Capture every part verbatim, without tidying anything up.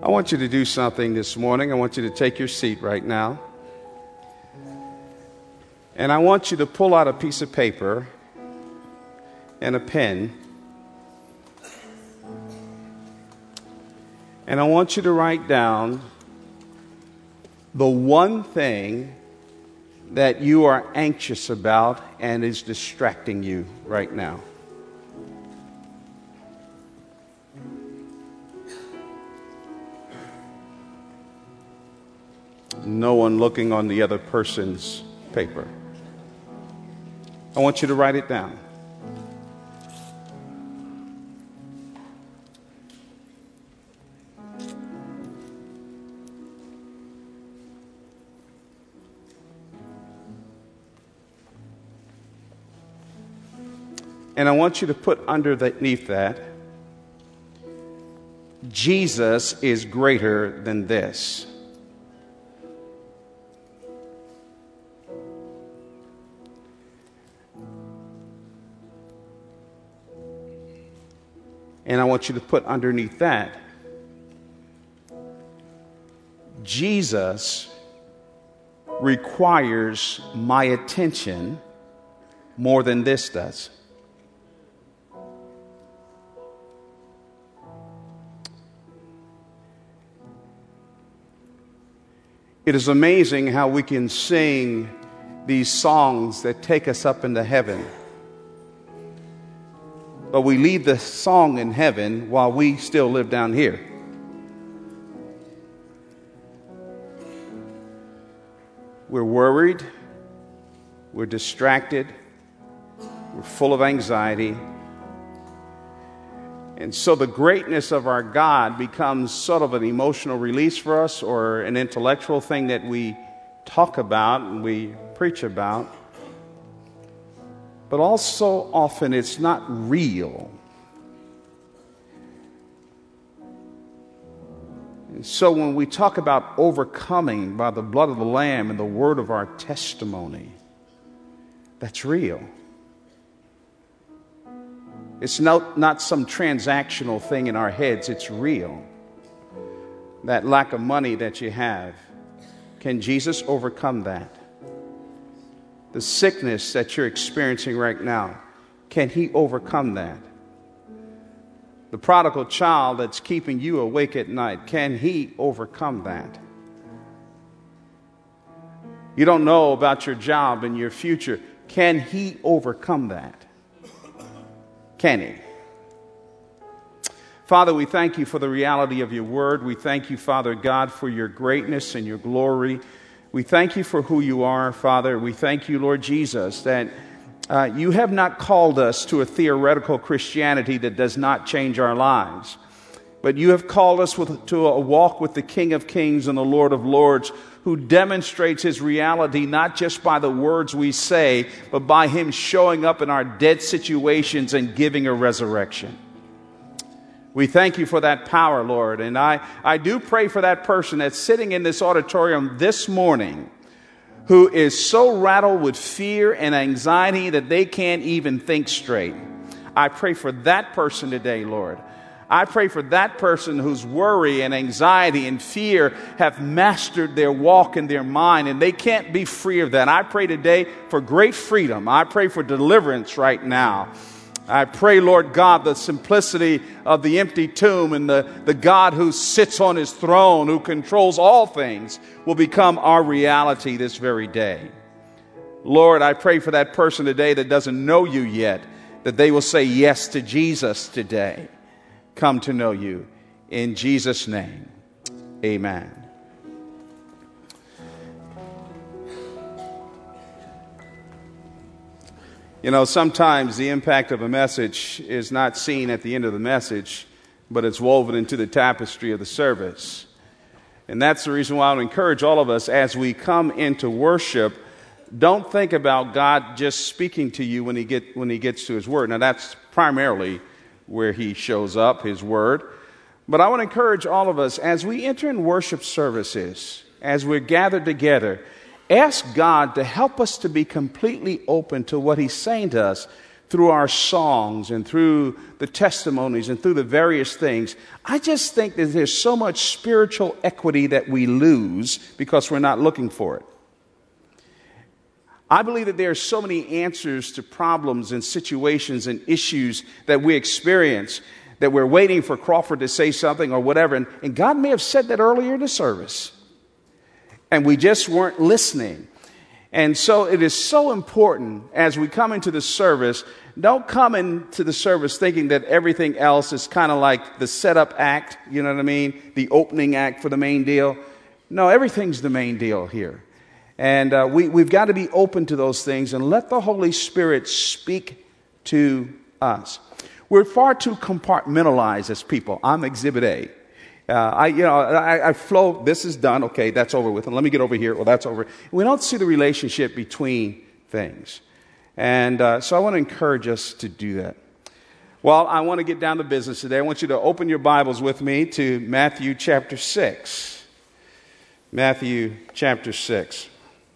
I want you to do something this morning. I want you to take your seat right now. And I want you to pull out a piece of paper and a pen. And I want you to write down the one thing that you are anxious about and is distracting you right now. No one looking on the other person's paper. I want you to write it down. And I want you to put underneath that, Jesus is greater than this. And I want you to put underneath that, Jesus requires my attention more than this does. It is amazing how we can sing these songs that take us up into heaven. But we leave the song in heaven while we still live down here. We're worried. We're distracted. We're full of anxiety. And so the greatness of our God becomes sort of an emotional release for us, or an intellectual thing that we talk about and we preach about. But also often it's not real. And so when we talk about overcoming by the blood of the Lamb and the word of our testimony, that's real. It's not, not some transactional thing in our heads. It's real. That lack of money that you have, can Jesus overcome that? The sickness that you're experiencing right now, can he overcome that? The prodigal child that's keeping you awake at night, can he overcome that? You don't know about your job and your future, can he overcome that? Can he? Father, we thank you for the reality of your word. We thank you, Father God, for your greatness and your glory. We thank you for who you are, Father. We thank you, Lord Jesus, that uh, you have not called us to a theoretical Christianity that does not change our lives, but you have called us with, to a walk with the King of Kings and the Lord of Lords, who demonstrates his reality not just by the words we say, but by him showing up in our dead situations and giving a resurrection. We thank you for that power, Lord. And I, I do pray for that person that's sitting in this auditorium this morning who is so rattled with fear and anxiety that they can't even think straight. I pray for that person today, Lord. I pray for that person whose worry and anxiety and fear have mastered their walk and their mind, and they can't be free of that. I pray today for great freedom. I pray for deliverance right now. I pray, Lord God, the simplicity of the empty tomb and the, the God who sits on his throne, who controls all things, will become our reality this very day. Lord, I pray for that person today that doesn't know you yet, that they will say yes to Jesus today. Come to know you. In Jesus' name, amen. You know, sometimes the impact of a message is not seen at the end of the message, but it's woven into the tapestry of the service. And that's the reason why I would encourage all of us as we come into worship, don't think about God just speaking to you when he get when he gets to his word. Now, that's primarily where he shows up, his word. But I want to encourage all of us as we enter in worship services, as we're gathered together, ask God to help us to be completely open to what he's saying to us through our songs and through the testimonies and through the various things, I just think that there's so much spiritual equity that we lose because we're not looking for it. I believe that there are so many answers to problems and situations and issues that we experience that we're waiting for Crawford to say something or whatever. And, and God may have said that earlier in the service, and we just weren't listening. And so it is so important as we come into the service, don't come into the service thinking that everything else is kind of like the setup act, you know what I mean? The opening act for the main deal. No, everything's the main deal here. And uh, we, we've got to be open to those things and let the Holy Spirit speak to us. We're far too compartmentalized as people. I'm Exhibit A. Uh, I, you know, I, I flow. This is done. Okay, that's over with. And let me get over here. Well, that's over. We don't see the relationship between things. And uh, so I want to encourage us to do that. Well, I want to get down to business today. I want you to open your Bibles with me to Matthew chapter six. Matthew chapter six.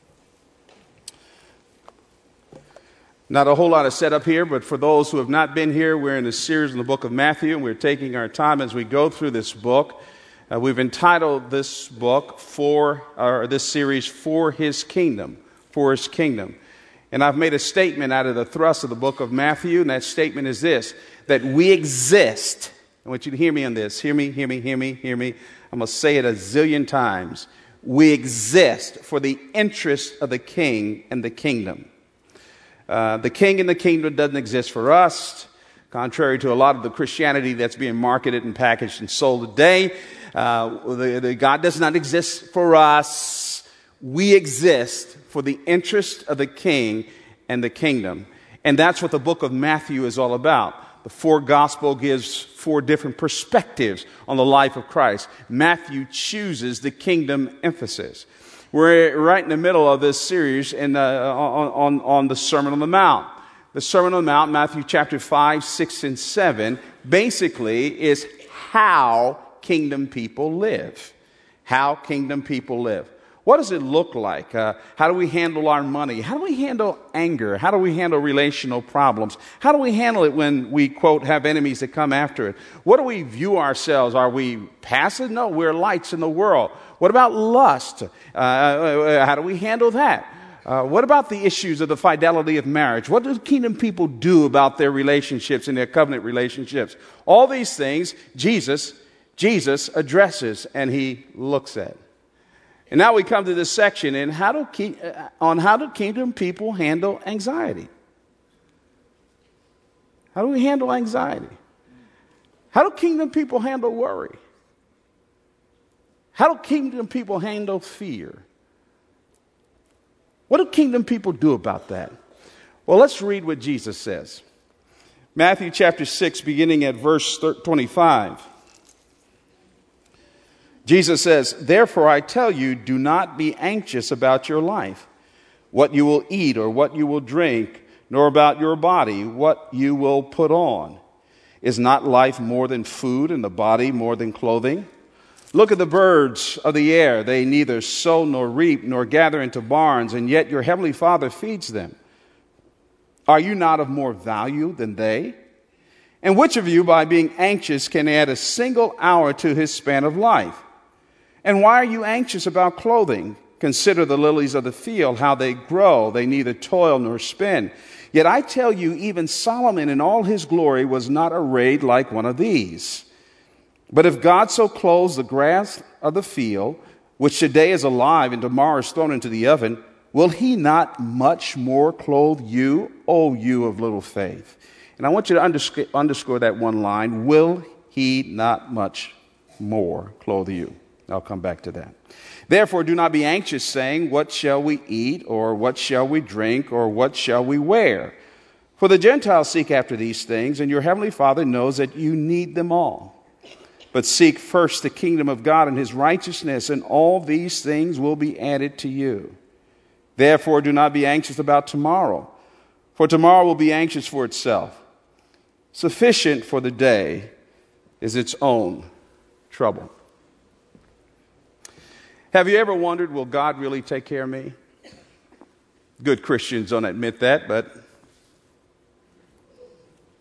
Not a whole lot of setup here, but for those who have not been here, we're in a series in the book of Matthew, and we're taking our time as we go through this book. Uh, we've entitled this book for, or this series, For His Kingdom, For His Kingdom. And I've made a statement out of the thrust of the book of Matthew, and that statement is this, that we exist. I want you to hear me on this. Hear me, hear me, hear me, hear me. I'm going to say it a zillion times. We exist for the interest of the king and the kingdom. Uh, the king and the kingdom doesn't exist for us, contrary to a lot of the Christianity that's being marketed and packaged and sold today. Uh, the, the God does not exist for us. We exist for the interest of the king and the kingdom. And that's what the book of Matthew is all about. The four gospel gives four different perspectives on the life of Christ. Matthew chooses the kingdom emphasis. We're right in the middle of this series in, uh, on, on, on the Sermon on the Mount. The Sermon on the Mount, Matthew chapter five, six, and seven, basically is how kingdom people live. How kingdom people live. What does it look like? Uh, how do we handle our money? How do we handle anger? How do we handle relational problems? How do we handle it when we, quote, have enemies that come after it? What do we view ourselves? Are we passive? No, we're lights in the world. What about lust? Uh, how do we handle that? Uh, what about the issues of the fidelity of marriage? What do kingdom people do about their relationships and their covenant relationships? All these things, Jesus, Jesus addresses and he looks at. And now we come to this section in how do keep, uh, on how do kingdom people handle anxiety? How do we handle anxiety? How do kingdom people handle worry? How do kingdom people handle fear? What do kingdom people do about that? Well, let's read what Jesus says. Matthew chapter six, beginning at verse twenty-five. Jesus says, "Therefore I tell you, do not be anxious about your life, what you will eat or what you will drink, nor about your body, what you will put on. Is not life more than food and the body more than clothing? Look at the birds of the air. They neither sow nor reap nor gather into barns, and yet your heavenly Father feeds them. Are you not of more value than they? And which of you, by being anxious, can add a single hour to his span of life? And why are you anxious about clothing? Consider the lilies of the field, how they grow. They neither toil nor spin. Yet I tell you, even Solomon in all his glory was not arrayed like one of these. But if God so clothes the grass of the field, which today is alive and tomorrow is thrown into the oven, will he not much more clothe you, O you of little faith?" And I want you to underscore, underscore that one line, will he not much more clothe you? I'll come back to that. Therefore, do not be anxious, saying, what shall we eat, or what shall we drink, or what shall we wear? For the Gentiles seek after these things, and your heavenly Father knows that you need them all. But seek first the kingdom of God and his righteousness, and all these things will be added to you. Therefore, do not be anxious about tomorrow, for tomorrow will be anxious for itself. Sufficient for the day is its own trouble. Have you ever wondered, will God really take care of me? Good Christians don't admit that, but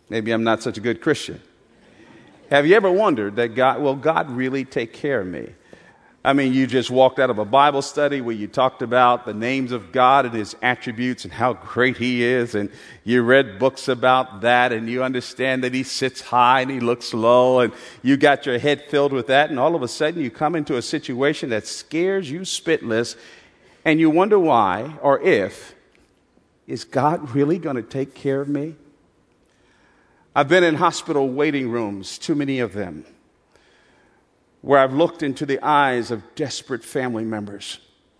Maybe I'm not such a good Christian. Have you ever wondered that God, will God really take care of me? I mean, you just walked out of a Bible study where you talked about the names of God and his attributes and how great he is, and you read books about that, and you understand that he sits high and he looks low, and you got your head filled with that, and all of a sudden you come into a situation that scares you spitless, and you wonder why or if, is God really going to take care of me? I've been in hospital waiting rooms, too many of them, where I've looked into the eyes of desperate family members.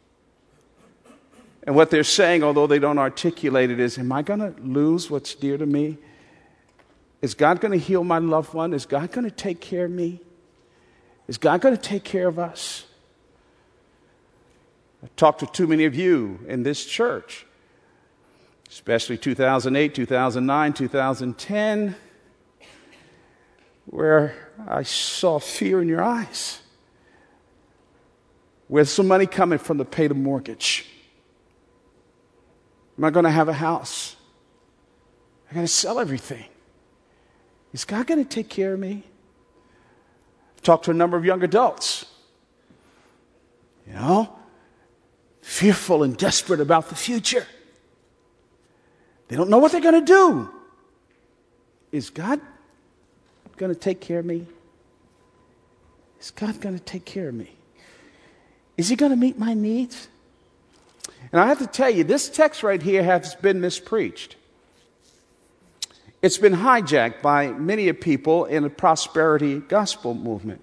And what they're saying, although they don't articulate it, is, am I going to lose what's dear to me? Is God going to heal my loved one? Is God going to take care of me? Is God going to take care of us? I've talked to too many of you in this church, especially two thousand eight, two thousand nine, two thousand ten, where I saw fear in your eyes. Where's some money coming from to pay the mortgage? Am I going to have a house? I got to sell everything. Is God going to take care of me? I've talked to a number of young adults, you know, fearful and desperate about the future. They don't know what they're going to do. Is God going to take care of me? Is God going to take care of me? Is he going to meet my needs? And I have to tell you, this text right here has been mispreached. It's been hijacked by many people in the prosperity gospel movement.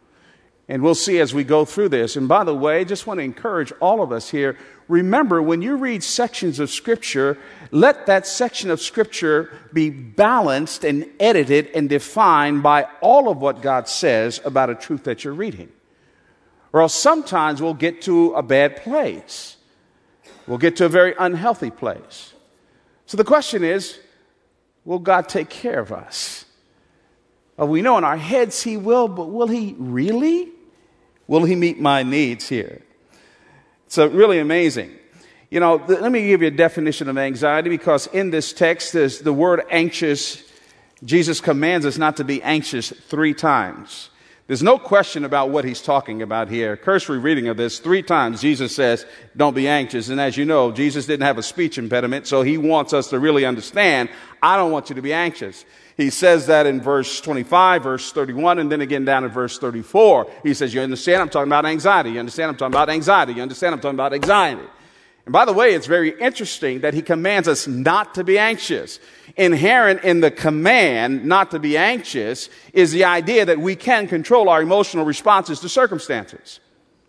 And we'll see as we go through this. And by the way, I just want to encourage all of us here, remember, when you read sections of Scripture, let that section of Scripture be balanced and edited and defined by all of what God says about a truth that you're reading. Or else sometimes we'll get to a bad place. We'll get to a very unhealthy place. So the question is, will God take care of us? Well, we know in our heads he will, but will he really? Will he meet my needs here? It's uh, really amazing. You know, th- let me give you a definition of anxiety, because in this text, there's the word anxious. Jesus commands us not to be anxious three times. There's no question about what he's talking about here. Cursory reading of this, three times Jesus says, don't be anxious. And as you know, Jesus didn't have a speech impediment, so he wants us to really understand, I don't want you to be anxious. He says that in verse twenty-five, verse thirty-one, and then again down in verse thirty-four. He says, you understand I'm talking about anxiety. You understand I'm talking about anxiety. You understand I'm talking about anxiety. And by the way, it's very interesting that he commands us not to be anxious. Inherent in the command not to be anxious is the idea that we can control our emotional responses to circumstances.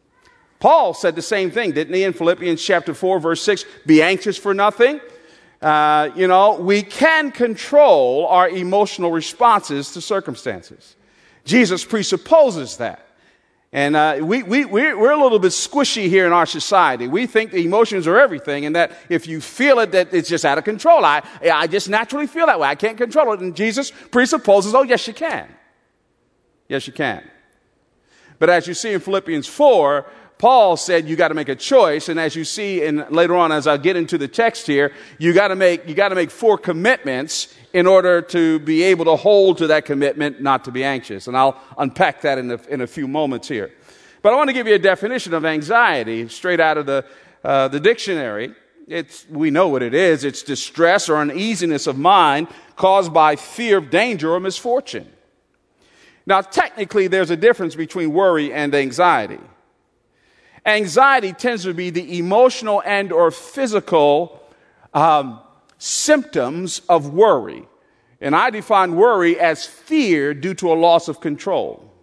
Paul said the same thing, didn't he, in Philippians chapter four, verse six, be anxious for nothing. Uh, you know, we can control our emotional responses to circumstances. Jesus presupposes that. And uh, we, we, we're, we're a little bit squishy here in our society. We think the emotions are everything, and that if you feel it, that it's just out of control. I, I just naturally feel that way. I can't control it. And Jesus presupposes, oh, yes, you can. Yes, you can. But as you see in Philippians four, Paul said you got to make a choice, and as you see in later on, as I get into the text here, you got to make you got to make four commitments in order to be able to hold to that commitment, not to be anxious. And I'll unpack that in a, in a few moments here. But I want to give you a definition of anxiety straight out of the uh, the dictionary. It's we know what it is. It's distress or uneasiness of mind caused by fear of danger or misfortune. Now, technically, there's a difference between worry and anxiety. Anxiety tends to be the emotional and or physical um, symptoms of worry. And I define worry as fear due to a loss of control.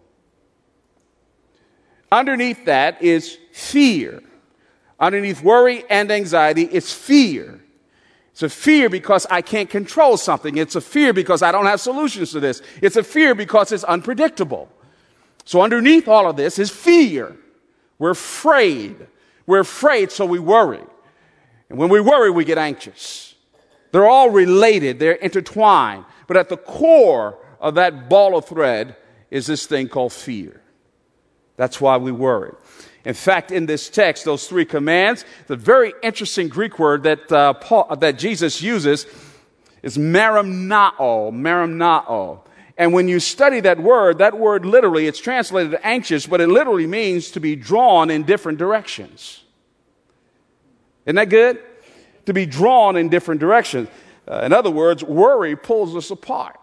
Underneath that is fear. Underneath worry and anxiety is fear. It's a fear because I can't control something. It's a fear because I don't have solutions to this. It's a fear because it's unpredictable. So underneath all of this is fear. We're afraid. We're afraid, so we worry. And when we worry, we get anxious. They're all related. They're intertwined. But at the core of that ball of thread is this thing called fear. That's why we worry. In fact, in this text, those three commands, the very interesting Greek word that uh, Paul, that Jesus uses, It's merimnao, merimnao. And when you study that word, that word literally, it's translated anxious, but it literally means to be drawn in different directions. Isn't that good? To be drawn in different directions. Uh, in other words, worry pulls us apart.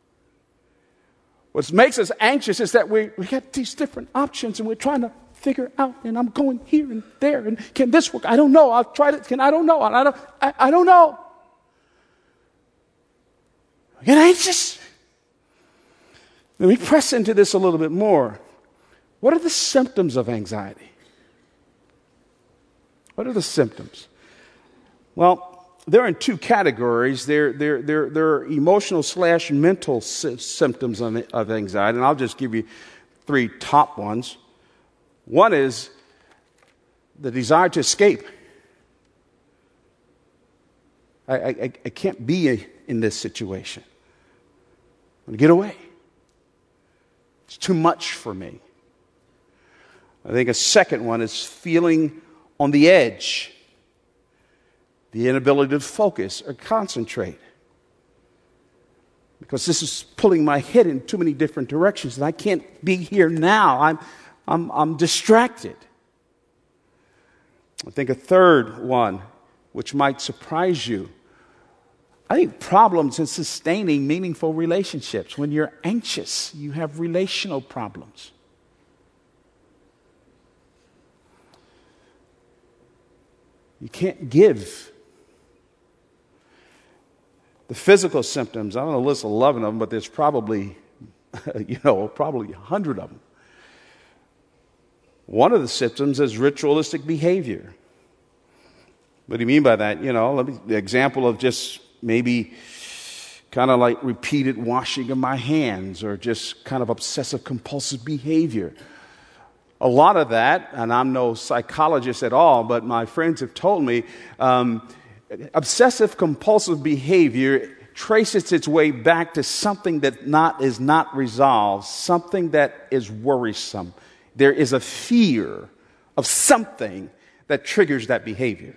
What makes us anxious is that we, we have these different options and we're trying to figure out, and I'm going here and there, and can this work? I don't know. I've tried it. Can I don't know. I don't, I, I don't know. Get anxious. Let me press into this a little bit more. What are the symptoms of anxiety? What are the symptoms? Well, they're in two categories. They're, they're, they're, they're emotional slash mental sy- symptoms of, of anxiety, and I'll just give you three top ones. One is the desire to escape. I, I, I can't be in this situation. I'm going to get away. It's too much for me. I think a second one is feeling on the edge. The inability to focus or concentrate. Because this is pulling my head in too many different directions and I can't be here now. I'm, I'm, I'm distracted. I think a third one, which might surprise you, I think problems in sustaining meaningful relationships. When you're anxious, you have relational problems. You can't give. The physical symptoms, I don't know, list eleven of them, but there's probably, you know, probably a hundred of them. One of the symptoms is ritualistic behavior. What do you mean by that? You know, let me, the example of just maybe kind of like repeated washing of my hands or just kind of obsessive compulsive behavior. A lot of that, and I'm no psychologist at all, but my friends have told me, um, obsessive compulsive behavior traces its way back to something that not is not resolved, something that is worrisome. There is a fear of something that triggers that behavior.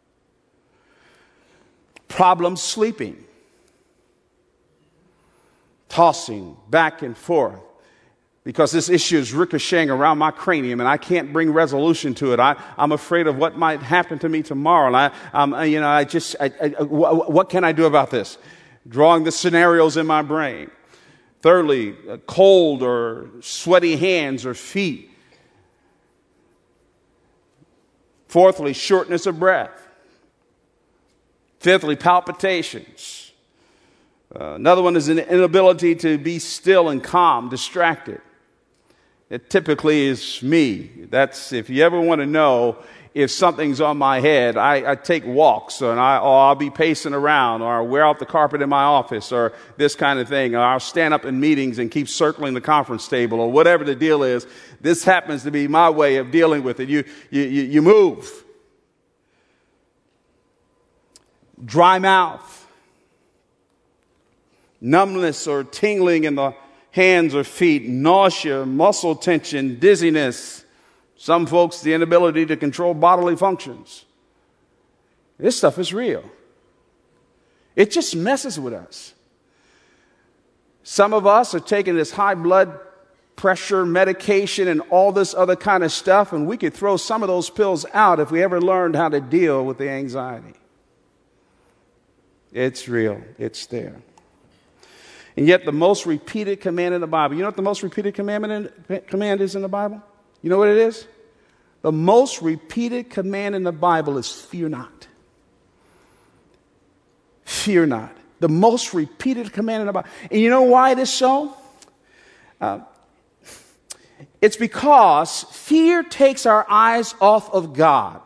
Problem sleeping, tossing back and forth, because this issue is ricocheting around my cranium and I can't bring resolution to it. I, I'm afraid of what might happen to me tomorrow. And I, um, you know, I just, I, I, what can I do about this? Drawing the scenarios in my brain. Thirdly, cold or sweaty hands or feet. Fourthly, shortness of breath. Fifthly, palpitations. Uh, another one is an inability to be still and calm, distracted. It typically is me. That's, if you ever want to know if something's on my head, I, I take walks, and I, or I'll be pacing around, or I'll wear out the carpet in my office, or this kind of thing, or I'll stand up in meetings and keep circling the conference table, or whatever the deal is. This happens to be my way of dealing with it. You, you, you, you move. Dry mouth, numbness or tingling in the hands or feet, nausea, muscle tension, dizziness. Some folks, the inability to control bodily functions. This stuff is real. It just messes with us. Some of us are taking this high blood pressure medication and all this other kind of stuff, and we could throw some of those pills out if we ever learned how to deal with the anxiety. It's real. It's there. And yet the most repeated command in the Bible, you know what the most repeated commandment in, command is in the Bible? You know what it is? The most repeated command in the Bible is fear not. Fear not. The most repeated command in the Bible. And you know why it is so? Uh, it's because fear takes our eyes off of God.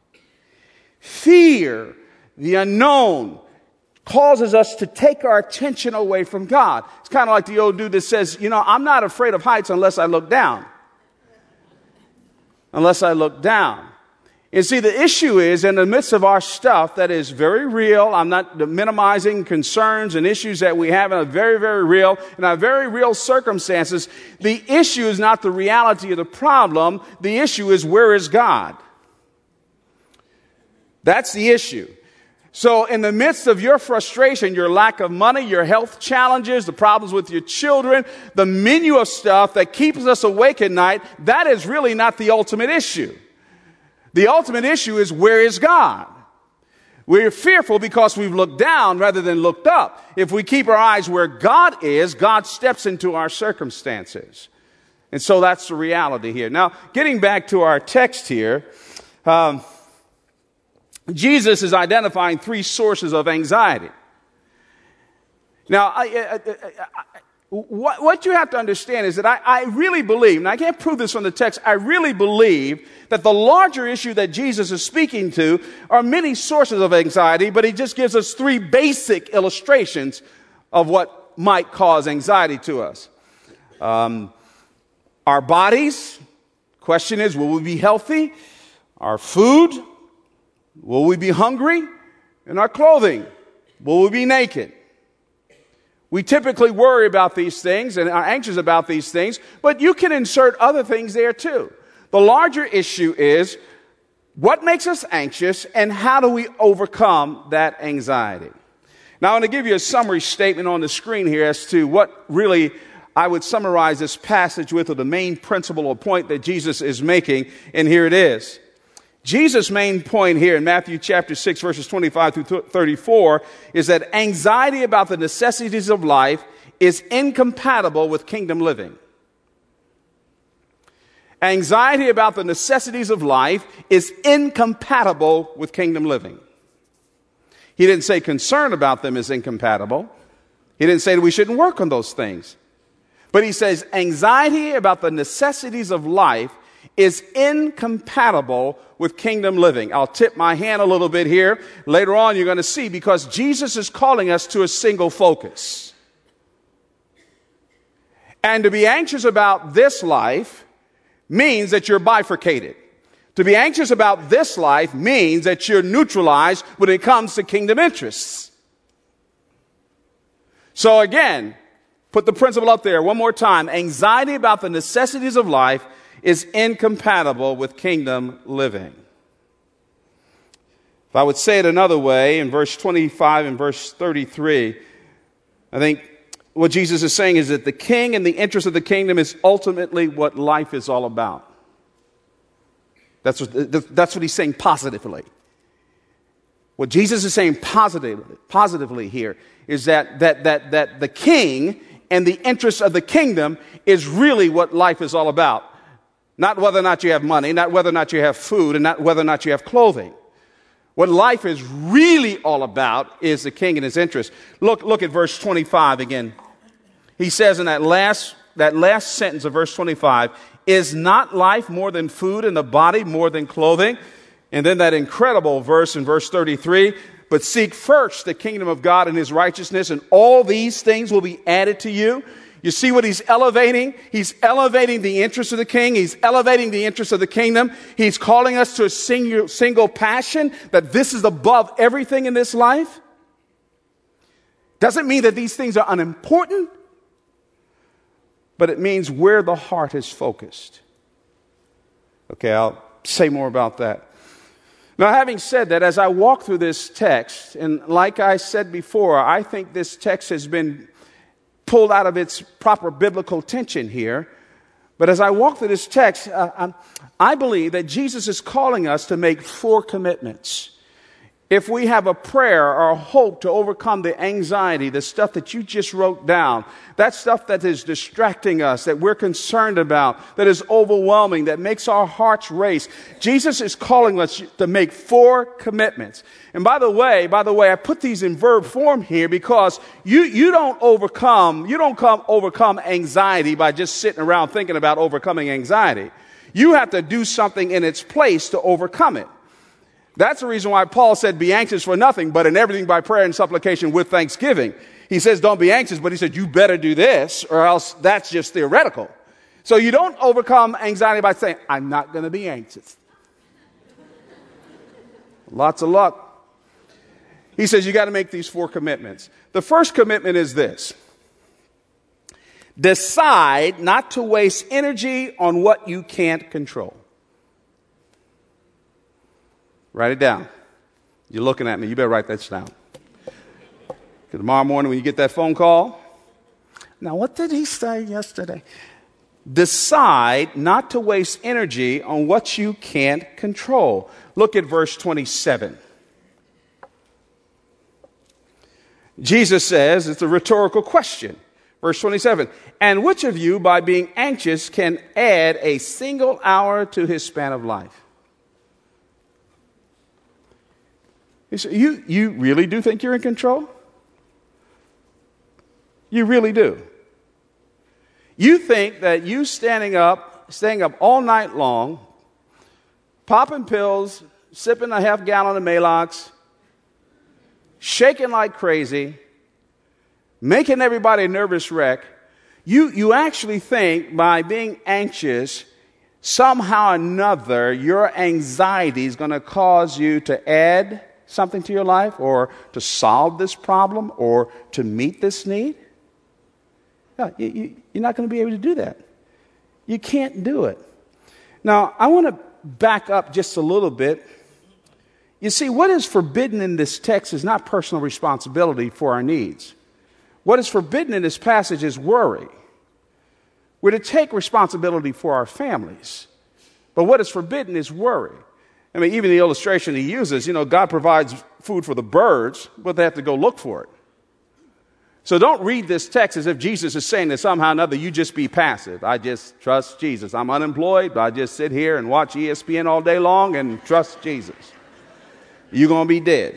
Fear, the unknown, causes us to take our attention away from God. It's kind of like the old dude that says, you know, I'm not afraid of heights unless I look down. Unless I look down. You see, the issue is in the midst of our stuff that is very real. I'm not minimizing concerns and issues that we have and are very, very real in our very real circumstances. The issue is not the reality of the problem. The issue is, where is God? That's the issue. So in the midst of your frustration, your lack of money, your health challenges, the problems with your children, the menu of stuff that keeps us awake at night, that is really not the ultimate issue. The ultimate issue is, where is God? We're fearful because we've looked down rather than looked up. If we keep our eyes where God is, God steps into our circumstances. And so that's the reality here. Now, getting back to our text here, um, Jesus is identifying three sources of anxiety. Now, I, I, I, I, what, what you have to understand is that I, I really believe, and I can't prove this from the text, I really believe that the larger issue that Jesus is speaking to are many sources of anxiety, but he just gives us three basic illustrations of what might cause anxiety to us. Um, our bodies, question is, will we be healthy? Our food, will we be hungry? And our clothing, will we be naked? We typically worry about these things and are anxious about these things, but you can insert other things there too. The larger issue is, what makes us anxious and how do we overcome that anxiety? Now, I want to give you a summary statement on the screen here as to what really I would summarize this passage with, or the main principle or point that Jesus is making, and here it is. Jesus' main point here in Matthew chapter six, verses twenty-five through thirty-four, is that anxiety about the necessities of life is incompatible with kingdom living. Anxiety about the necessities of life is incompatible with kingdom living. He didn't say concern about them is incompatible. He didn't say that we shouldn't work on those things. But he says anxiety about the necessities of life is incompatible with kingdom living. I'll tip my hand a little bit here. Later on, you're going to see, because Jesus is calling us to a single focus. And to be anxious about this life means that you're bifurcated. To be anxious about this life means that you're neutralized when it comes to kingdom interests. So again, put the principle up there one more time. Anxiety about the necessities of life is incompatible with kingdom living. If I would say it another way, in verse twenty-five and verse thirty-three, I think what Jesus is saying is that the king and the interest of the kingdom is ultimately what life is all about. That's what, that's what he's saying positively. What Jesus is saying positively, positively here is that, that, that, that the king and the interest of the kingdom is really what life is all about. Not whether or not you have money, not whether or not you have food, and not whether or not you have clothing. What life is really all about is the king and his interest. Look, look at verse twenty-five again. He says in that last, that last sentence of verse twenty-five, is not life more than food and the body more than clothing? And then that incredible verse in verse thirty-three, but seek first the kingdom of God and his righteousness, and all these things will be added to you. You see what he's elevating? He's elevating the interest of the king. He's elevating the interest of the kingdom. He's calling us to a single, single passion, that this is above everything in this life. Doesn't mean that these things are unimportant, but it means where the heart is focused. Okay, I'll say more about that. Now, having said that, as I walk through this text, and like I said before, I think this text has been pulled out of its proper biblical tension here. But as I walk through this text, uh, I believe that Jesus is calling us to make four commitments. If we have a prayer or a hope to overcome the anxiety, the stuff that you just wrote down, that stuff that is distracting us, that we're concerned about, that is overwhelming, that makes our hearts race, Jesus is calling us to make four commitments. And by the way, by the way, I put these in verb form here because you, you don't overcome, you don't come overcome anxiety by just sitting around thinking about overcoming anxiety. You have to do something in its place to overcome it. That's the reason why Paul said, be anxious for nothing, but in everything by prayer and supplication with thanksgiving. He says, don't be anxious, but he said, you better do this, or else that's just theoretical. So you don't overcome anxiety by saying, I'm not going to be anxious. Lots of luck. He says, you got to make these four commitments. The first commitment is this. Decide not to waste energy on what you can't control. Write it down. You're looking at me. You better write that down. Tomorrow morning when you get that phone call. Now, what did he say yesterday? Decide not to waste energy on what you can't control. Look at verse twenty-seven. Jesus says, it's a rhetorical question. Verse twenty-seven, and which of you, by being anxious, can add a single hour to his span of life? You, say, you, you really do think you're in control? You really do. You think that you standing up, staying up all night long, popping pills, sipping a half gallon of Maalox, shaking like crazy, making everybody a nervous wreck, you, you actually think by being anxious, somehow or another, your anxiety is going to cause you to add something to your life or to solve this problem or to meet this need? No, you, you, you're not going to be able to do that. You can't do it. Now, I want to back up just a little bit. You see, what is forbidden in this text is not personal responsibility for our needs. What is forbidden in this passage is worry. We're to take responsibility for our families. But what is forbidden is worry. I mean, even the illustration he uses, you know, God provides food for the birds, but they have to go look for it. So don't read this text as if Jesus is saying that somehow or another you just be passive. I just trust Jesus. I'm unemployed, but I just sit here and watch E S P N all day long and trust Jesus. You're going to be dead.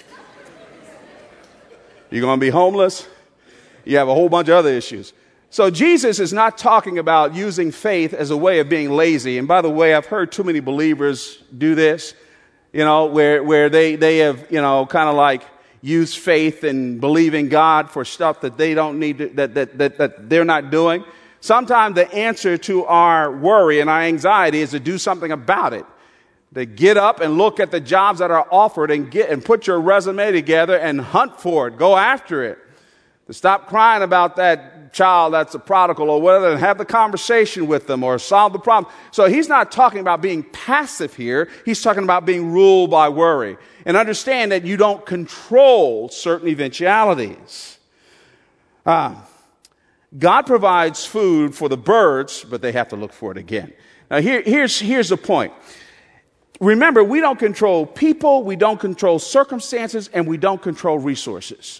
You're going to be homeless. You have a whole bunch of other issues. So Jesus is not talking about using faith as a way of being lazy. And by the way, I've heard too many believers do this, you know, where, where they, they have, you know, kind of like use faith and believe in God for stuff that they don't need to, that, that, that, that they're not doing. Sometimes the answer to our worry and our anxiety is to do something about it. To get up and look at the jobs that are offered and get and put your resume together and hunt for it. Go after it. To stop crying about that child that's a prodigal or whatever and have the conversation with them or solve the problem. So he's not talking about being passive here. He's talking about being ruled by worry. And understand that you don't control certain eventualities. Uh, God provides food for the birds, but they have to look for it again. Now here, here's, here's the point. Remember, we don't control people, we don't control circumstances, and we don't control resources.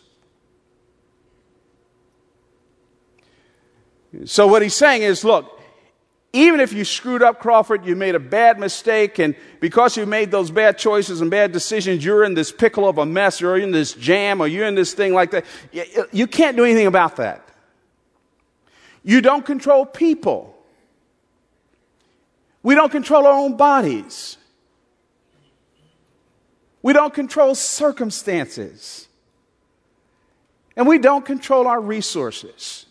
So what he's saying is, look, even if you screwed up, Crawford, you made a bad mistake, and because you made those bad choices and bad decisions, you're in this pickle of a mess, or you're in this jam, or you're in this thing like that. You can't do anything about that. You don't control people. We don't control our own bodies. We don't control circumstances. And we don't control our resources.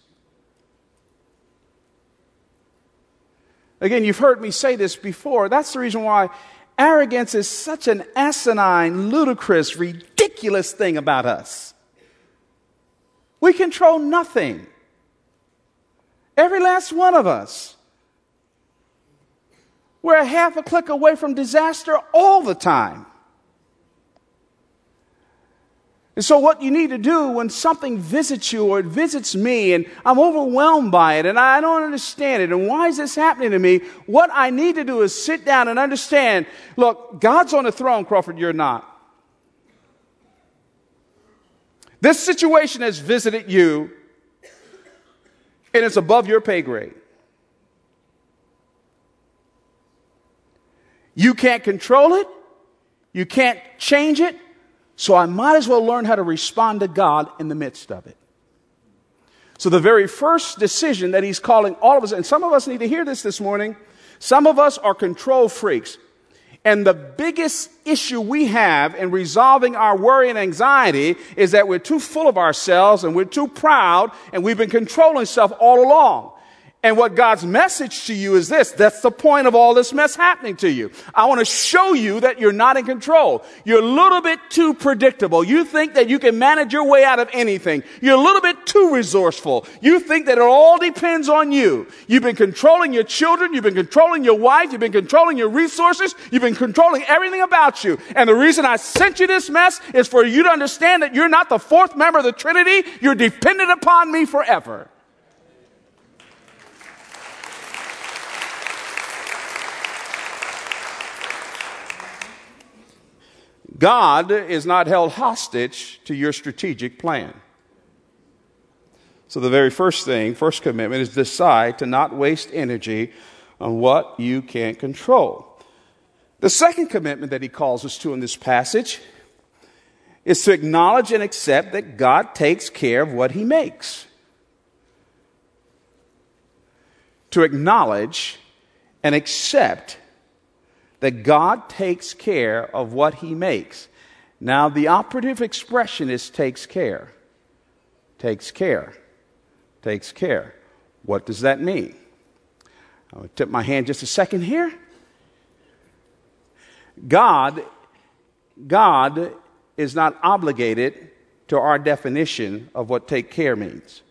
Again, you've heard me say this before. That's the reason why arrogance is such an asinine, ludicrous, ridiculous thing about us. We control nothing. Every last one of us. We're a half a click away from disaster all the time. And so what you need to do when something visits you or it visits me and I'm overwhelmed by it and I don't understand it and why is this happening to me, what I need to do is sit down and understand, look, God's on the throne, Crawford, you're not. This situation has visited you and it's above your pay grade. You can't control it. You can't change it. So I might as well learn how to respond to God in the midst of it. So the very first decision that he's calling all of us, and some of us need to hear this this morning, some of us are control freaks. And the biggest issue we have in resolving our worry and anxiety is that we're too full of ourselves and we're too proud and we've been controlling stuff all along. And what God's message to you is this. That's the point of all this mess happening to you. I want to show you that you're not in control. You're a little bit too predictable. You think that you can manage your way out of anything. You're a little bit too resourceful. You think that it all depends on you. You've been controlling your children. You've been controlling your wife. You've been controlling your resources. You've been controlling everything about you. And the reason I sent you this mess is for you to understand that you're not the fourth member of the Trinity. You're dependent upon me forever. God is not held hostage to your strategic plan. So the very first thing, first commitment, is decide to not waste energy on what you can't control. The second commitment that he calls us to in this passage is to acknowledge and accept that God takes care of what he makes. To acknowledge and accept that God takes care of what he makes. Now, the operative expression is takes care. Takes care. Takes care. What does that mean? I'll tip my hand just a second here. God, God is not obligated to our definition of what take care means.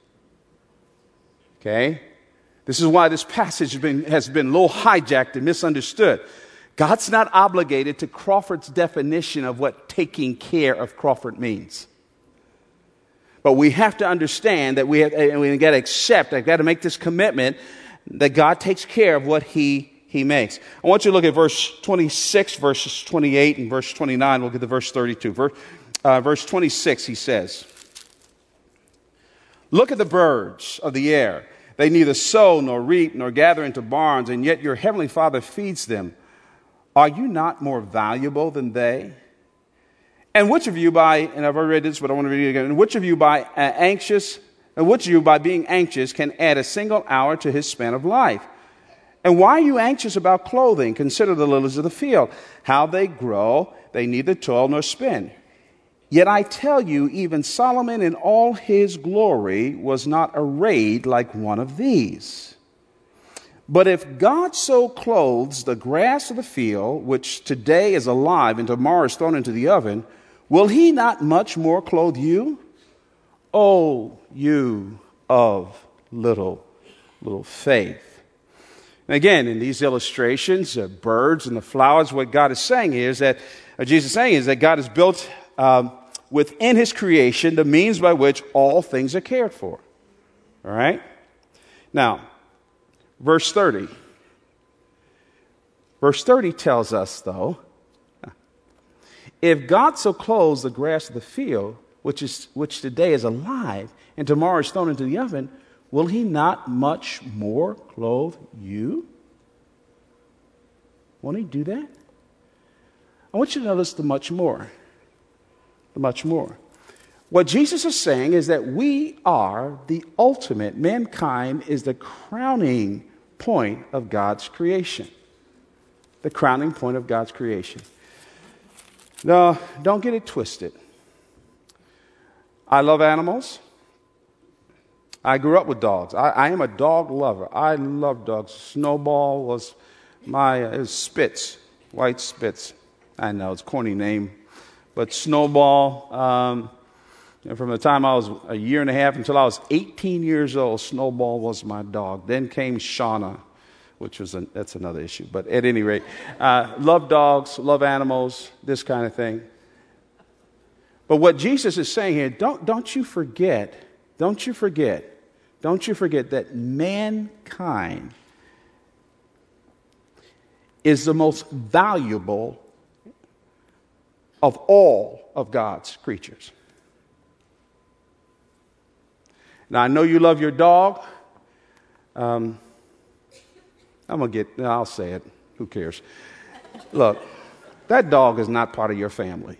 Okay? This is why this passage has been, has been a little hijacked and misunderstood. God's not obligated to Crawford's definition of what taking care of Crawford means. But we have to understand that we have, we got to accept, I've got to make this commitment that God takes care of what he, he makes. I want you to look at verse twenty-six, verses twenty-eight, and verse twenty-nine. We'll get to verse thirty-two. Verse, uh, verse twenty-six, he says, "Look at the birds of the air. They neither sow nor reap nor gather into barns, and yet your heavenly Father feeds them. Are you not more valuable than they? And which of you by," and I've already read this, but I want to read it again, "and which of you by uh, anxious, and which of you by being anxious can add a single hour to his span of life? And why are you anxious about clothing? Consider the lilies of the field, how they grow, they neither toil nor spin. Yet I tell you, even Solomon in all his glory was not arrayed like one of these. But if God so clothes the grass of the field, which today is alive and tomorrow is thrown into the oven, will he not much more clothe you? O you of little, little faith." And again, in these illustrations, uh, birds and the flowers, what God is saying is that, or Jesus is saying is that God has built um, within his creation the means by which all things are cared for. All right? Now, verse thirty. Verse thirty tells us, though, if God so clothes the grass of the field, which is which today is alive, and tomorrow is thrown into the oven, will he not much more clothe you? Won't he do that? I want you to notice the much more. The much more. What Jesus is saying is that we are the ultimate, mankind is the crowning point of God's creation. The crowning point of God's creation. No, don't get it twisted. I love animals. I grew up with dogs. I, I am a dog lover. I love dogs. Snowball was my, it was Spitz, white Spitz. I know, it's a corny name. But Snowball, um, and from the time I was a year and a half until I was eighteen years old, Snowball was my dog. Then came Shauna, which was, a, that's another issue. But at any rate, uh, love dogs, love animals, this kind of thing. But what Jesus is saying here, don't, don't you forget, don't you forget, don't you forget that mankind is the most valuable of all of God's creatures. Now, I know you love your dog. Um, I'm going to get, I'll say it. Who cares? Look, that dog is not part of your family.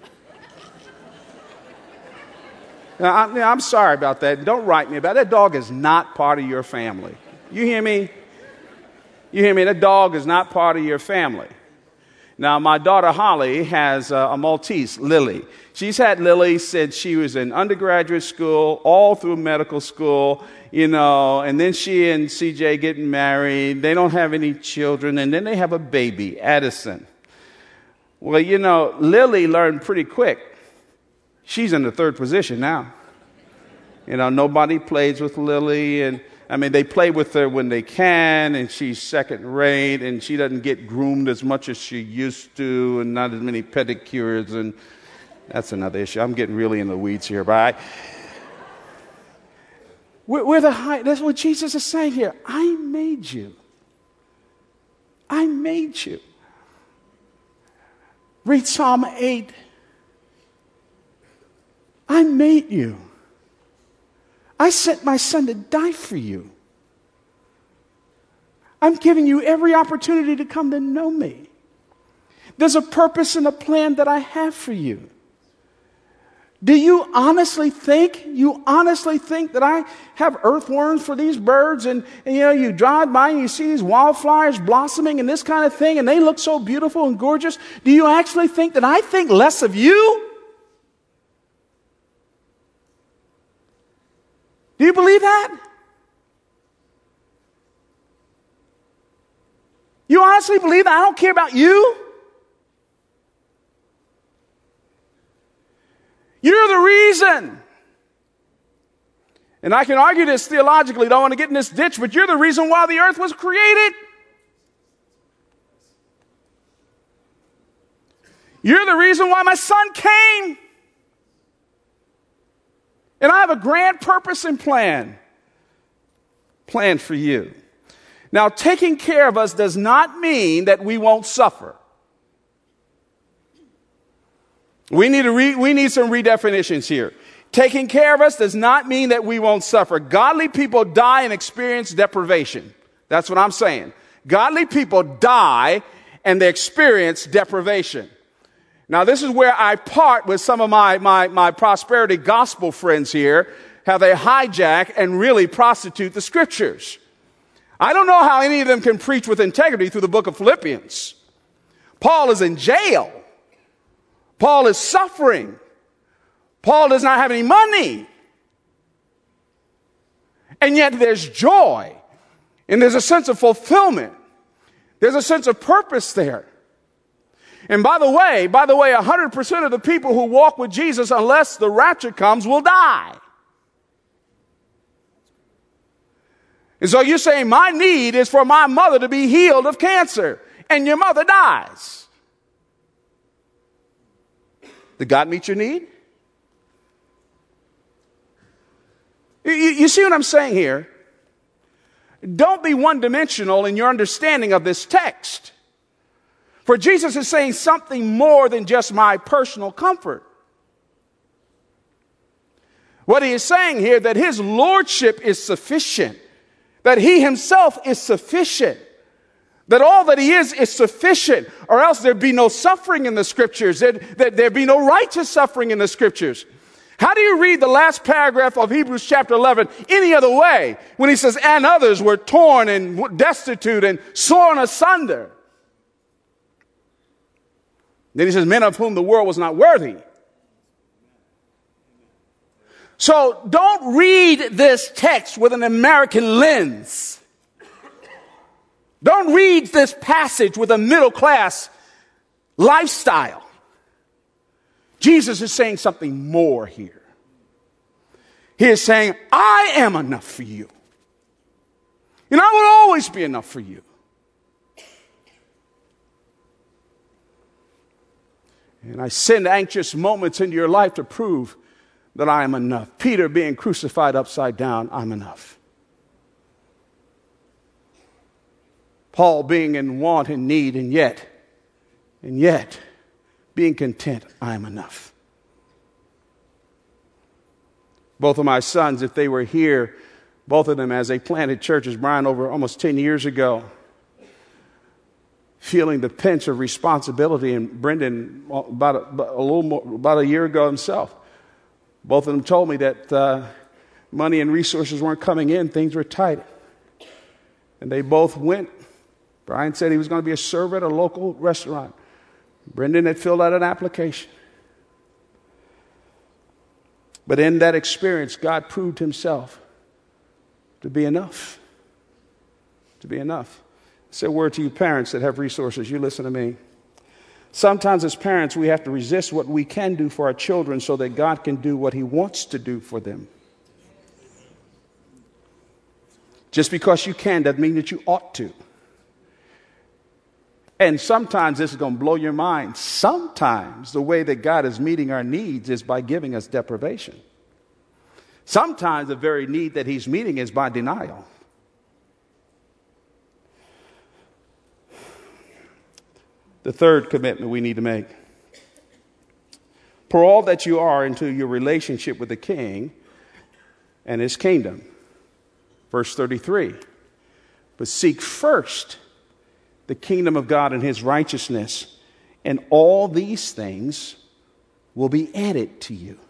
Now, I'm, I'm sorry about that. Don't write me about it. That dog is not part of your family. You hear me? You hear me? That dog is not part of your family. Now, my daughter Holly has a Maltese, Lily. She's had Lily since she was in undergraduate school, all through medical school, you know, and then she and C J getting married. They don't have any children, and then they have a baby, Addison. Well, you know, Lily learned pretty quick. She's in the third position now. You know, nobody plays with Lily, and I mean, they play with her when they can, and she's second rate, and she doesn't get groomed as much as she used to, and not as many pedicures, and that's another issue. I'm getting really in the weeds here, but I, we're, we're the high, that's what Jesus is saying here. I made you. I made you. Read Psalm eight. I made you. I sent my son to die for you. I'm giving you every opportunity to come to know me. There's a purpose and a plan that I have for you. Do you honestly think, you honestly think that I have earthworms for these birds, and, and you know, you drive by and you see these wildflowers blossoming and this kind of thing, and they look so beautiful and gorgeous? Do you actually think that I think less of you? Do you believe that? You honestly believe that I don't care about you? You're the reason. And I can argue this theologically, don't want to get in this ditch, but you're the reason why the earth was created. You're the reason why my son came. And I have a grand purpose and plan. Plan for you. Now, taking care of us does not mean that we won't suffer. We need, to re- we need some redefinitions here. Taking care of us does not mean that we won't suffer. Godly people die and experience deprivation. That's what I'm saying. Godly people die and they experience deprivation. Now, this is where I part with some of my, my, my prosperity gospel friends here, how they hijack and really prostitute the scriptures. I don't know how any of them can preach with integrity through the book of Philippians. Paul is in jail. Paul is suffering. Paul does not have any money. And yet there's joy. And there's a sense of fulfillment. There's a sense of purpose there. And by the way, by the way, one hundred percent of the people who walk with Jesus, unless the rapture comes, will die. And so you're saying my need is for my mother to be healed of cancer, and your mother dies. Did God meet your need? You, you see what I'm saying here? Don't be one-dimensional in your understanding of this text. For Jesus is saying something more than just my personal comfort. What he is saying here, that his lordship is sufficient, that he himself is sufficient, that all that he is is sufficient, or else there'd be no suffering in the scriptures, there'd, there'd be no righteous suffering in the scriptures. How do you read the last paragraph of Hebrews chapter eleven any other way when he says, and others were torn and destitute and sawn asunder? Then he says, men of whom the world was not worthy. So don't read this text with an American lens. Don't read this passage with a middle class lifestyle. Jesus is saying something more here. He is saying, I am enough for you. And I will always be enough for you. And I send anxious moments into your life to prove that I am enough. Peter being crucified upside down, I'm enough. Paul being in want and need, and yet, and yet, being content, I am enough. Both of my sons, if they were here, both of them as they planted churches, Brian over almost ten years ago, feeling the pinch of responsibility, and Brendan about a, a little more, about a year ago himself. Both of them told me that uh, money and resources weren't coming in, things were tight. And they both went. Brian said he was going to be a server at a local restaurant. Brendan had filled out an application. But in that experience, God proved himself to be enough. To be enough. I say a word to you parents that have resources. You listen to me. Sometimes as parents, we have to resist what we can do for our children so that God can do what he wants to do for them. Just because you can doesn't mean that you ought to. And sometimes this is going to blow your mind. Sometimes the way that God is meeting our needs is by giving us deprivation. Sometimes the very need that he's meeting is by denial. The third commitment we need to make. Pour all that you are into your relationship with the King and his kingdom. Verse thirty-three. But seek first the kingdom of God and his righteousness, and all these things will be added to you.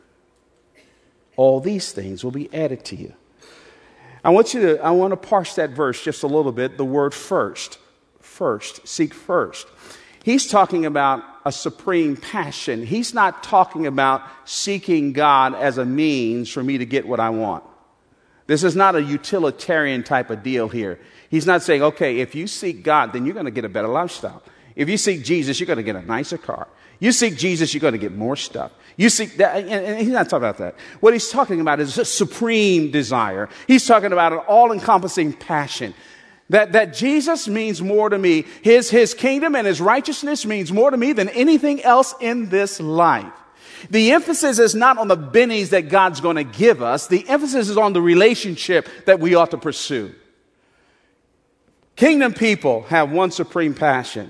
All these things will be added to you. I want you to, I want to parse that verse just a little bit. The word first. First. Seek first. He's talking about a supreme passion. He's not talking about seeking God as a means for me to get what I want. This is not a utilitarian type of deal here. He's not saying, okay, if you seek God, then you're going to get a better lifestyle. If you seek Jesus, you're going to get a nicer car. You seek Jesus, you're going to get more stuff. You seek that, and he's not talking about that. What he's talking about is a supreme desire. He's talking about an all-encompassing passion. That, that Jesus means more to me. His, his kingdom and his righteousness means more to me than anything else in this life. The emphasis is not on the bennies that God's going to give us. The emphasis is on the relationship that we ought to pursue. Kingdom people have one supreme passion.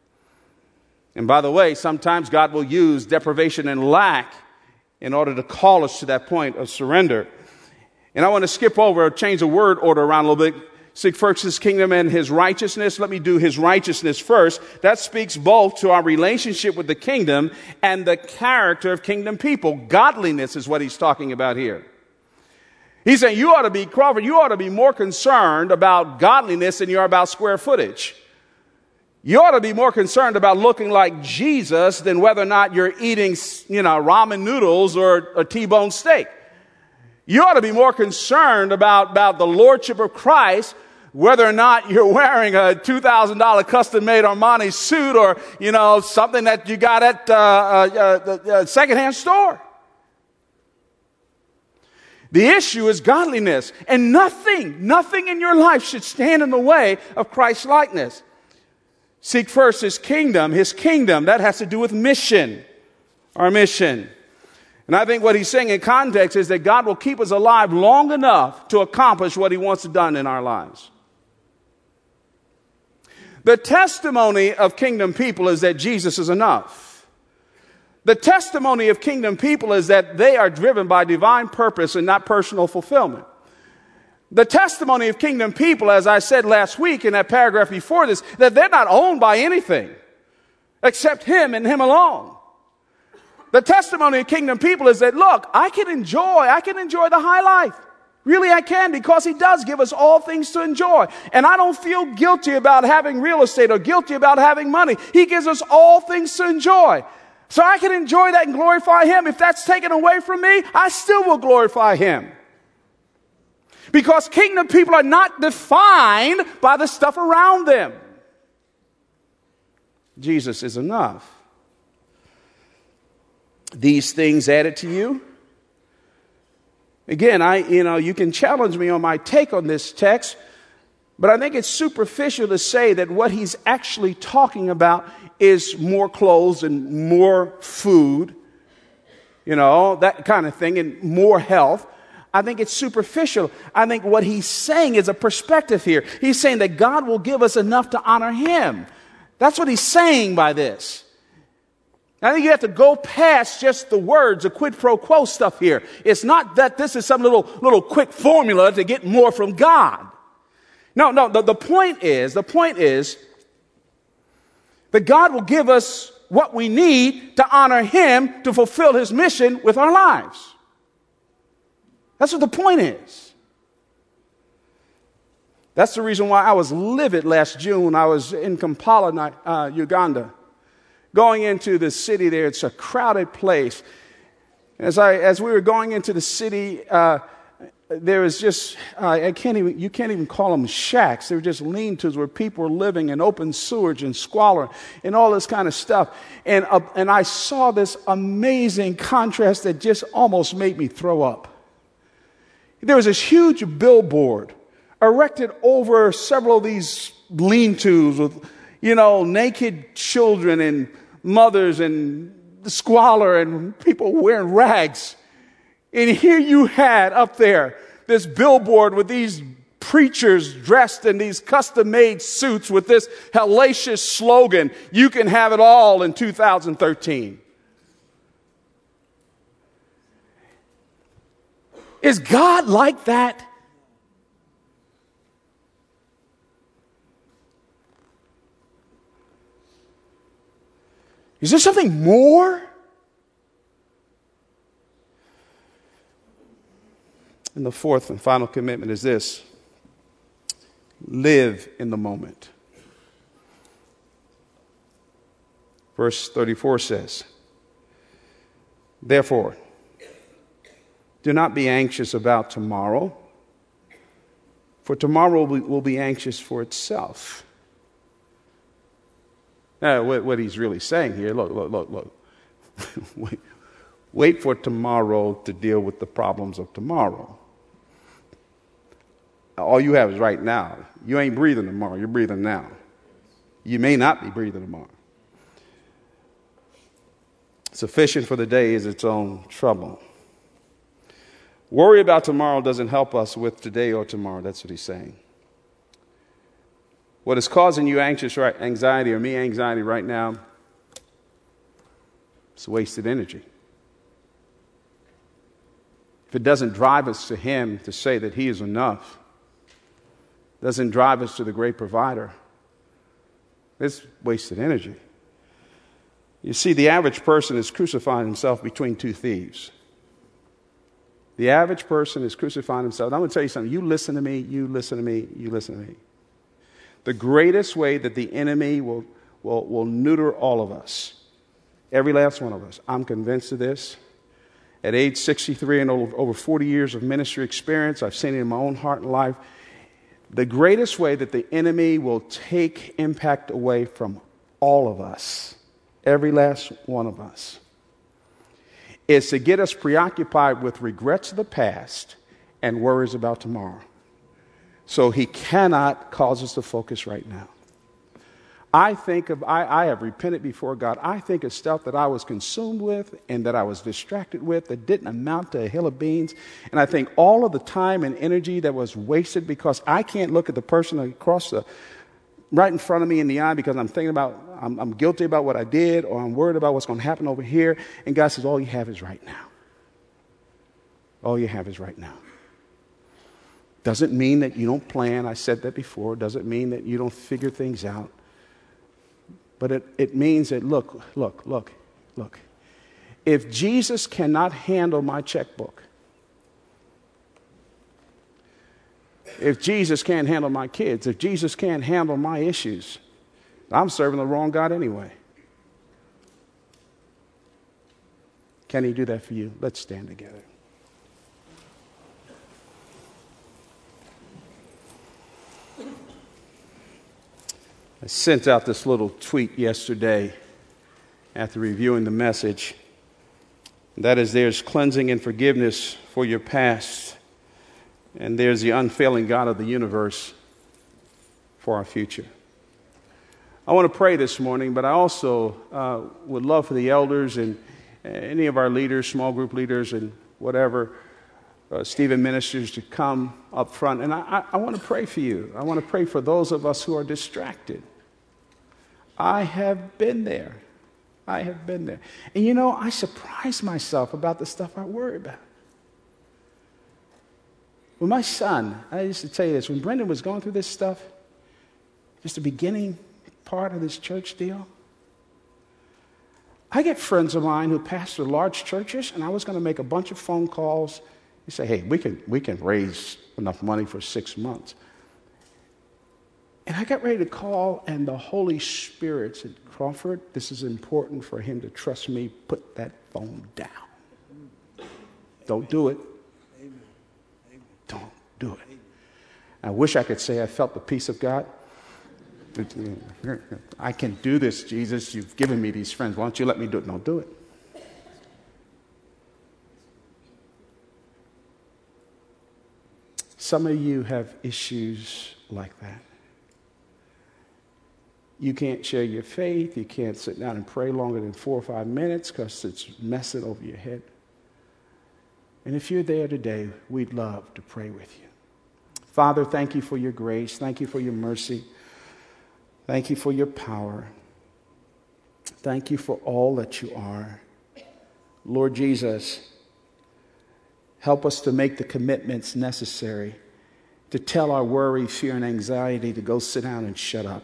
And by the way, sometimes God will use deprivation and lack in order to call us to that point of surrender. And I want to skip over, change the word order around a little bit. Seek first his kingdom and his righteousness. Let me do his righteousness first. That speaks both to our relationship with the kingdom and the character of kingdom people. Godliness is what he's talking about here. He's saying you ought to be, Crawford, you ought to be more concerned about godliness than you are about square footage. You ought to be more concerned about looking like Jesus than whether or not you're eating, you know, ramen noodles or a T-bone steak. You ought to be more concerned about, about the lordship of Christ, whether or not you're wearing a two thousand dollars custom-made Armani suit or, you know, something that you got at uh, uh, uh, a secondhand store. The issue is godliness, and nothing, nothing in your life should stand in the way of Christ's likeness. Seek first his kingdom. His kingdom, that has to do with mission, our mission. And I think what he's saying in context is that God will keep us alive long enough to accomplish what he wants to done in our lives. The testimony of kingdom people is that Jesus is enough. The testimony of kingdom people is that they are driven by divine purpose and not personal fulfillment. The testimony of kingdom people, as I said last week in that paragraph before this, that they're not owned by anything except him and him alone. The testimony of kingdom people is that, look, I can enjoy, I can enjoy the high life. Really, I can, because he does give us all things to enjoy. And I don't feel guilty about having real estate or guilty about having money. He gives us all things to enjoy. So I can enjoy that and glorify him. If that's taken away from me, I still will glorify him. Because kingdom people are not defined by the stuff around them. Jesus is enough. These things added to you. Again, I, you know, you can challenge me on my take on this text, but I think it's superficial to say that what he's actually talking about is more clothes and more food, you know, that kind of thing, and more health. I think it's superficial. I think what he's saying is a perspective here. He's saying that God will give us enough to honor him. That's what he's saying by this. I think you have to go past just the words, the quid pro quo stuff here. It's not that this is some little, little quick formula to get more from God. No, no, the, the point is, the point is that God will give us what we need to honor him to fulfill his mission with our lives. That's what the point is. That's the reason why I was livid last June. I was in Kampala, uh, Uganda. going into the city there. It's a crowded place. As I as we were going into the city, uh, there was just uh, I can't even you can't even call them shacks. They were just lean-tos where people were living in open sewage and squalor and all this kind of stuff. And uh, and I saw this amazing contrast that just almost made me throw up. There was this huge billboard erected over several of these lean-tos with, you know, naked children and mothers and squalor and people wearing rags. And here you had up there this billboard with these preachers dressed in these custom-made suits with this hellacious slogan, "You can have it all in two thousand thirteen. Is God like that? Is there something more? And the fourth and final commitment is this: live in the moment. Verse thirty-four says, "Therefore, do not be anxious about tomorrow, for tomorrow will be anxious for itself." Now, what he's really saying here, look, look, look, look. wait, wait for tomorrow to deal with the problems of tomorrow. All you have is right now. You ain't breathing tomorrow, you're breathing now. You may not be breathing tomorrow. Sufficient for the day is its own trouble. Worry about tomorrow doesn't help us with today or tomorrow. That's what he's saying. What is causing you anxious right, anxiety or me anxiety right now, it's wasted energy. If it doesn't drive us to him to say that he is enough, doesn't drive us to the great provider, it's wasted energy. You see, the average person is crucifying himself between two thieves. The average person is crucifying himself. And I'm going to tell you something. You listen to me, you listen to me, you listen to me. The greatest way that the enemy will, will, will neuter all of us, every last one of us, I'm convinced of this. At age sixty-three and over, over forty years of ministry experience, I've seen it in my own heart and life. The greatest way that the enemy will take impact away from all of us, every last one of us, is to get us preoccupied with regrets of the past and worries about tomorrow. So he cannot cause us to focus right now. I think of, I, I have repented before God. I think of stuff that I was consumed with and that I was distracted with that didn't amount to a hill of beans. And I think all of the time and energy that was wasted because I can't look at the person across the, right in front of me in the eye because I'm thinking about, I'm, I'm guilty about what I did or I'm worried about what's going to happen over here. And God says, all you have is right now. All you have is right now. Doesn't mean that you don't plan. I said that before. Doesn't mean that you don't figure things out. But it, it means that, look, look, look, look. If Jesus cannot handle my checkbook, if Jesus can't handle my kids, if Jesus can't handle my issues, I'm serving the wrong God anyway. Can he do that for you? Let's stand together. I sent out this little tweet yesterday after reviewing the message. That is, there's cleansing and forgiveness for your past, and there's the unfailing God of the universe for our future. I want to pray this morning, but I also uh, would love for the elders and any of our leaders, small group leaders and whatever, uh, Stephen ministers to come up front. And I, I, I want to pray for you. I want to pray for those of us who are distracted. I have been there. I have been there. And you know, I surprise myself about the stuff I worry about. When my son, I used to tell you this, when Brendan was going through this stuff, just the beginning part of this church deal, I get friends of mine who pastor large churches, and I was going to make a bunch of phone calls. You say, hey, we can, we can raise enough money for six months. And I got ready to call, and the Holy Spirit said, Crawford, this is important for him to trust me. Put that phone down. Don't do it. Don't do it. I wish I could say I felt the peace of God. I can do this, Jesus. You've given me these friends. Why don't you let me do it? No, do it. Some of you have issues like that. You can't share your faith. You can't sit down and pray longer than four or five minutes because it's messing over your head. And if you're there today, we'd love to pray with you. Father, thank you for your grace. Thank you for your mercy. Thank you for your power. Thank you for all that you are. Lord Jesus, help us to make the commitments necessary to tell our worry, fear, and anxiety to go sit down and shut up.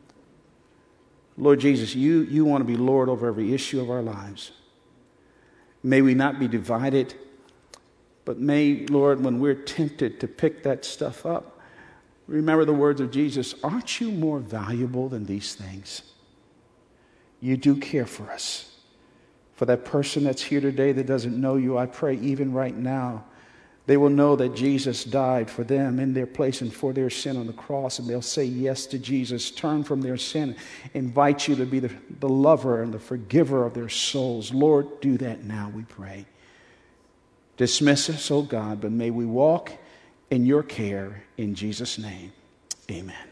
Lord Jesus, you, you want to be Lord over every issue of our lives. May we not be divided, but may, Lord, when we're tempted to pick that stuff up, remember the words of Jesus, aren't you more valuable than these things? You do care for us. For that person that's here today that doesn't know you, I pray even right now, they will know that Jesus died for them in their place and for their sin on the cross, and they'll say yes to Jesus, turn from their sin, invite you to be the, the lover and the forgiver of their souls. Lord, do that now, we pray. Dismiss us, oh God, but may we walk in your care in Jesus' name. Amen.